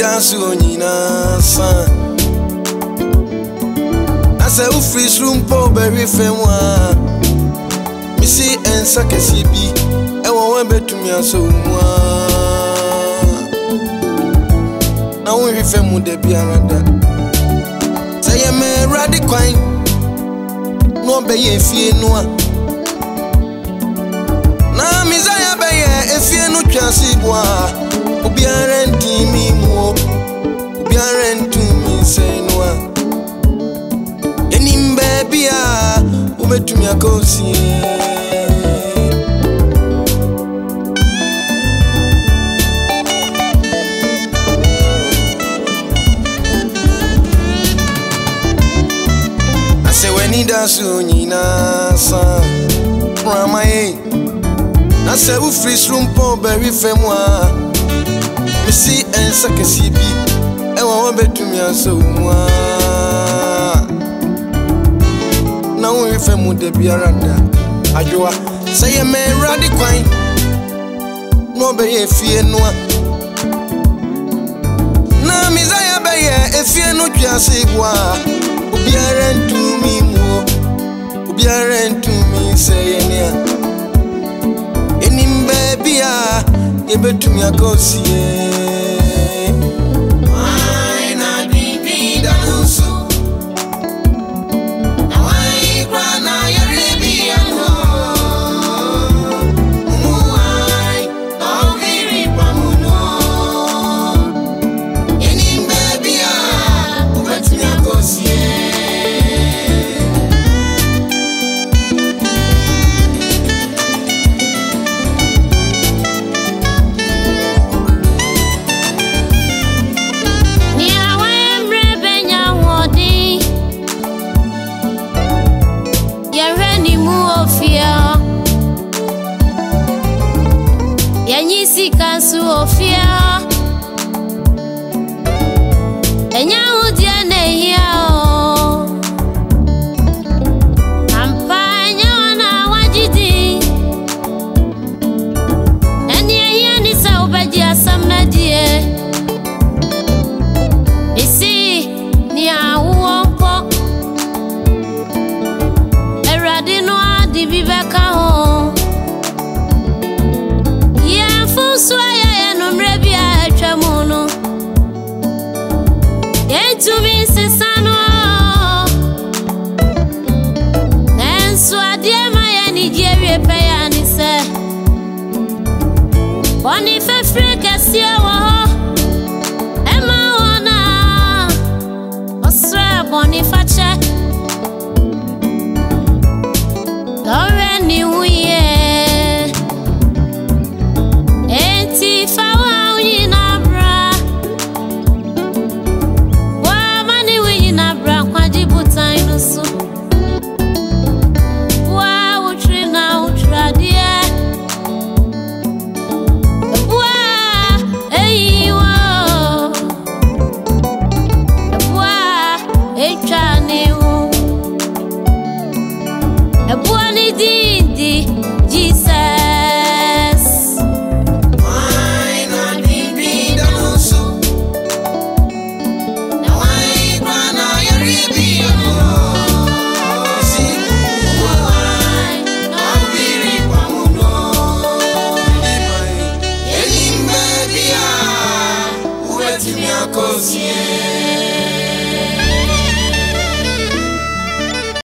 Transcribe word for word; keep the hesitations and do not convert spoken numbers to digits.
dance onyina san asa u free room po berry femwa misi ensa kesi bi e won wan betumi aso mu na won hwe femu de biarada say ye me radi kwan no be ye fie no a na mizaya be ye efie no twase boa obiara ntimi mu obiara ntimi say no a enim baby a ubetumi akosi ase weni dasu nyina sa ramaye na se u free room po berry femwa misi ensa kesi bi e won betumi aso mu na won femu de biarada adwoa say ye me radi kwan no be ye fie no na mizaya be ye efie no twase boa obiara ntumi mu obiara ntumi say ye ne enim baby a ye betumi akosi ai na bibi da nusu Yanyisi kansu ofia enya udia nehia o ampanya na wajidi eni ehia ni sa obaji asamnadie isi ni awonko erade no adi bibeka ho Swaya ya nomre bia atwamono Yentumi sesano Enso adie ma ya ni jewe pe ya ni se Oni fefre kesi wo ho Ema ona Osra boni fache Dore ni uye Cause yeah.